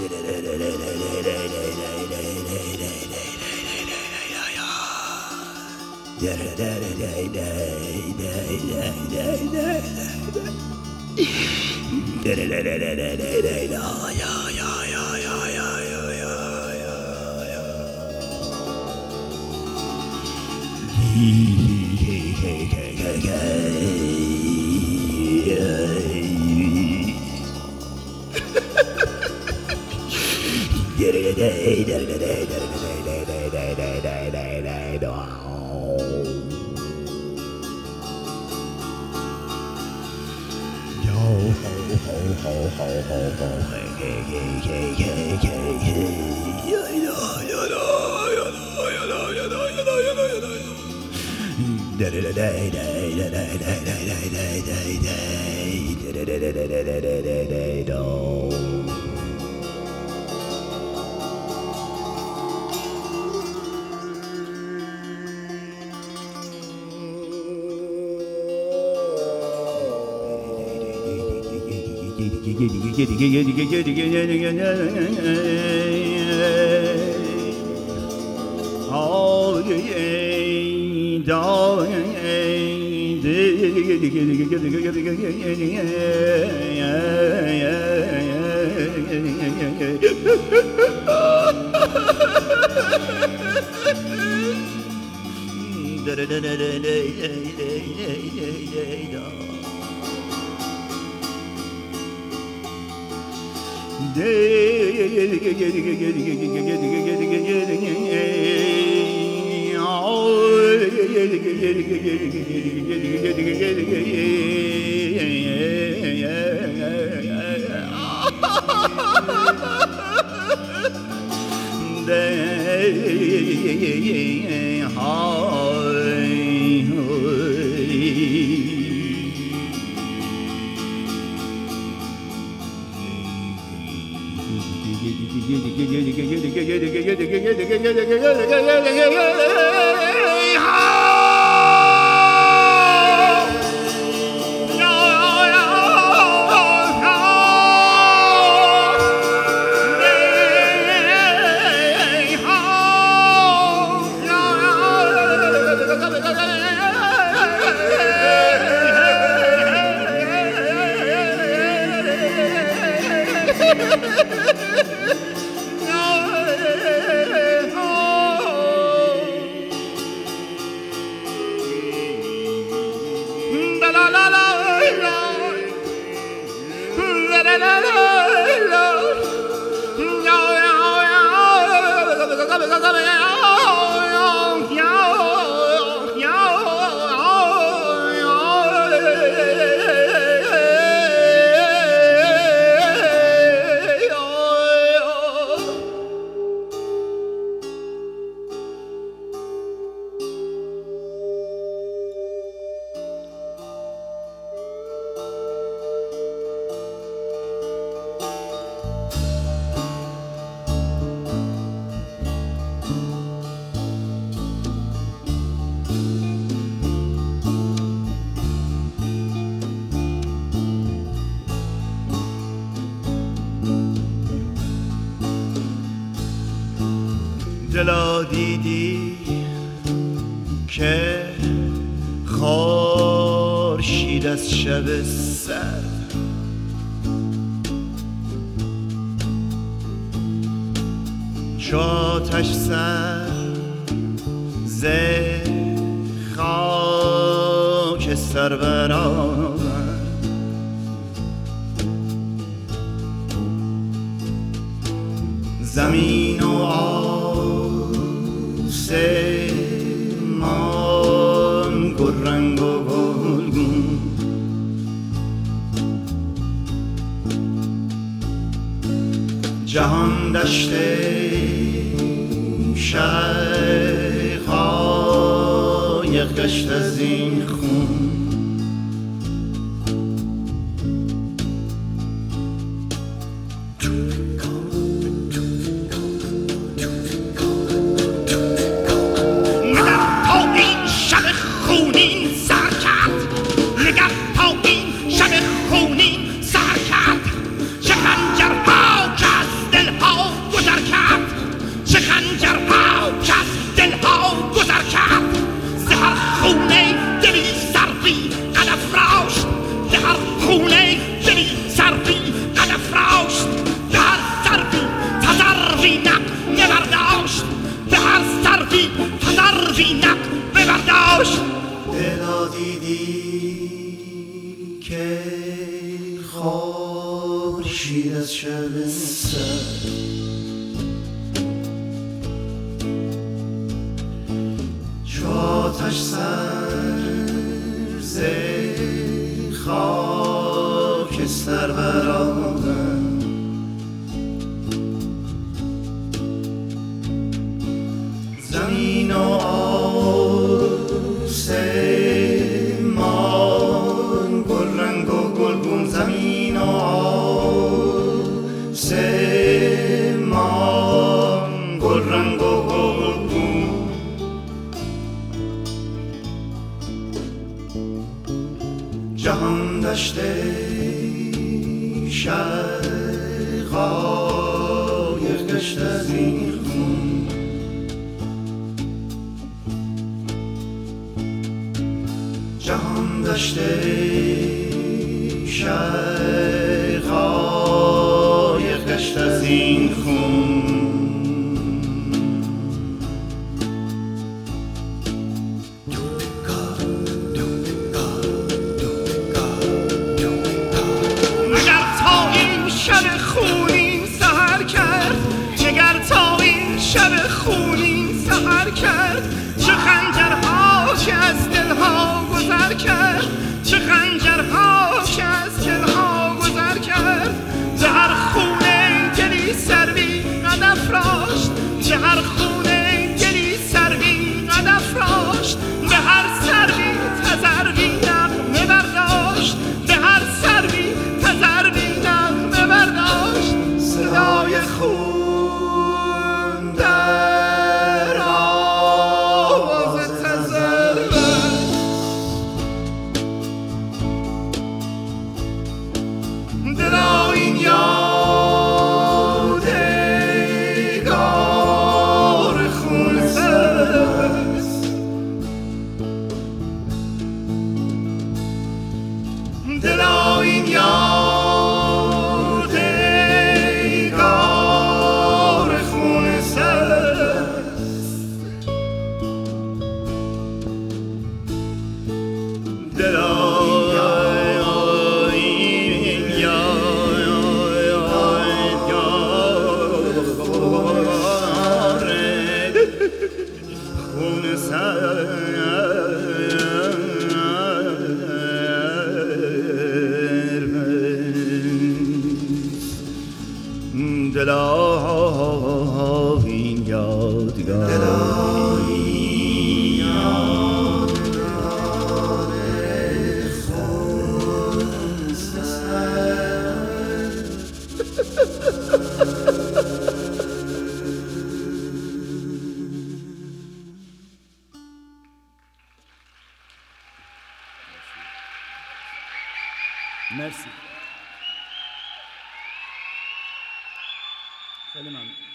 دلا دیدی که خورشید از شب سرد چو آتش سر ز خاک سر برآورد زمین و آسمان گلرنگ و گلگون جهان دشت شقایق گشت از این خون شب خونین سر کرد چه خنجرها که از دل برداشت. دلا دیدی که خورشید از شب سر چو آتش سر ز خاکستر برآورد. زمین و آسمان گل رنگ و گلگون، زمین و آسمان گل رنگ و گلگون. جهان دشت شقایق گشت از این خون. جهان دشت شقایق گشت از این خون. مگر تا این شب خونین سحر کرد، مگر تا این شب خونین سحر کرد. چه خنجرها که از دلها گذر کرد، چه خنجرها که از دلها گذر کرد. به هر خونه دلی سروی قد افراشت، به هر خونه دلی سروی قد افراشت. به هر سروی تذروی نغمه برداشت، به هر سروی تذروی نغمه برداشت. صدای خون در آواز تذرو. دلا این یادگار خون سرست، دلا این یادگار خون سرست. دلا دلا این یادگار، دلا این یادگار خون سر. مرسی. خیلی ممنون.